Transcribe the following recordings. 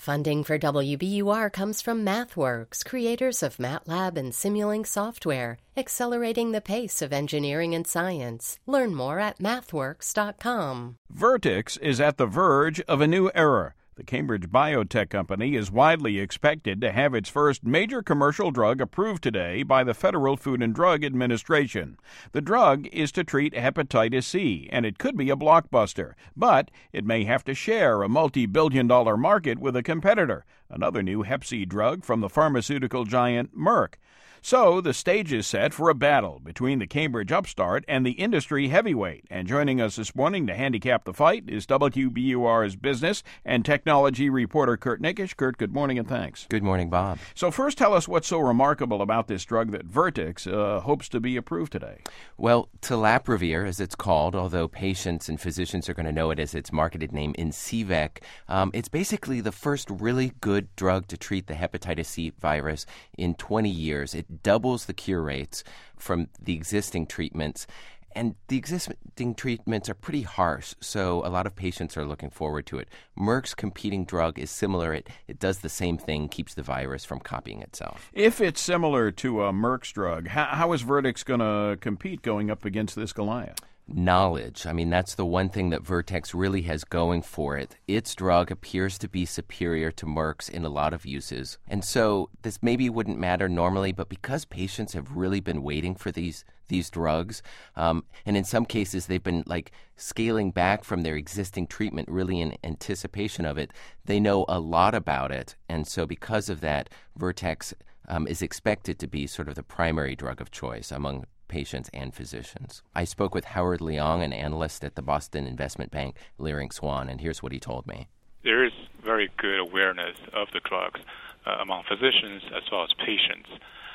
Funding for WBUR comes from MathWorks, creators of MATLAB and Simulink software, accelerating the pace of engineering and science. Learn more at mathworks.com. Vertex is at the verge of a new era. The Cambridge biotech company is widely expected to have its first major commercial drug approved today by the Federal Food and Drug Administration. The drug is to treat hepatitis C, and it could be a blockbuster, but it may have to share a multi-billion-dollar market with a competitor, another new Hep C drug from the pharmaceutical giant Merck. So the stage is set for a battle between the Cambridge upstart and the industry heavyweight. And joining us this morning to handicap the fight is WBUR's business and technology reporter Kurt Nickisch. Kurt, good morning and thanks. Good morning, Bob. So first, tell us what's so remarkable about this drug that Vertex hopes to be approved today. Well, telaprevir, as it's called, although patients and physicians are going to know it as its marketed name, Incivek, it's basically the first really good drug to treat the hepatitis C virus in 20 years. It doubles the cure rates from the existing treatments. And the existing treatments are pretty harsh, so a lot of patients are looking forward to it. Merck's competing drug is similar. It does the same thing, keeps the virus from copying itself. If it's similar to Merck's drug, how is Vertex going to compete going up against this Goliath? Knowledge. I mean, that's the one thing that Vertex really has going for it. Its drug appears to be superior to Merck's in a lot of uses. And so this maybe wouldn't matter normally, but because patients have really been waiting for these drugs, and in some cases they've been scaling back from their existing treatment really in anticipation of it, they know a lot about it. And so because of that, Vertex is expected to be sort of the primary drug of choice among patients and physicians. I spoke with Howard Leong, an analyst at the Boston investment bank Leerink Swann, and here's what he told me. There is very good awareness of the drugs among physicians as well as patients.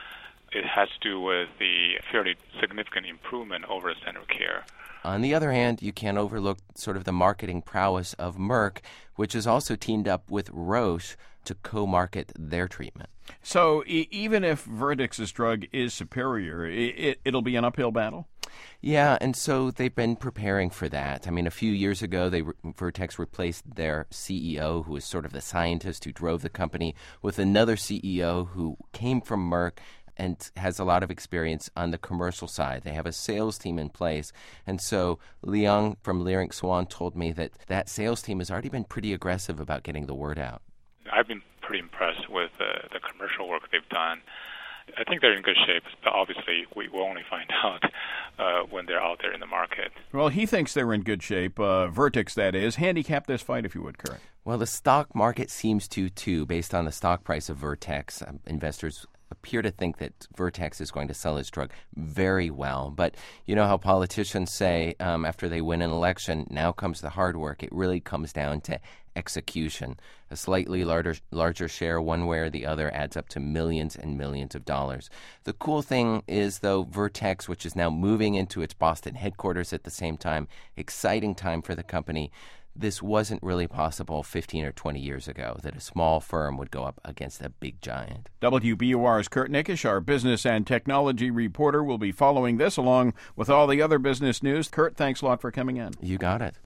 It has to do with the fairly significant improvement over standard of care. On the other hand, you can't overlook sort of the marketing prowess of Merck, which has also teamed up with Roche to co-market their treatment. So even if Vertex's drug is superior, it'll be an uphill battle? Yeah, and so they've been preparing for that. I mean, a few years ago, Vertex replaced their CEO, who was sort of the scientist who drove the company, with another CEO who came from Merck and has a lot of experience on the commercial side. They have a sales team in place. And so Leong from Leerink Swann told me that sales team has already been pretty aggressive about getting the word out. I've been pretty impressed with the commercial work they've done. I think they're in good shape, but obviously we will only find out when they're out there in the market. Well, he thinks they're in good shape, Vertex that is. Handicap this fight if you would, Kurt. Well, the stock market seems to, too, based on the stock price of Vertex. Investors appear to think that Vertex is going to sell its drug very well. But you know how politicians say after they win an election, now comes the hard work. It really comes down to execution. A slightly larger share one way or the other adds up to millions and millions of dollars. The cool thing is, though, Vertex, which is now moving into its Boston headquarters at the same time, exciting time for the company. This wasn't really possible 15 or 20 years ago, that a small firm would go up against a big giant. WBUR's Kurt Nickisch, our business and technology reporter, will be following this along with all the other business news. Kurt, thanks a lot for coming in. You got it.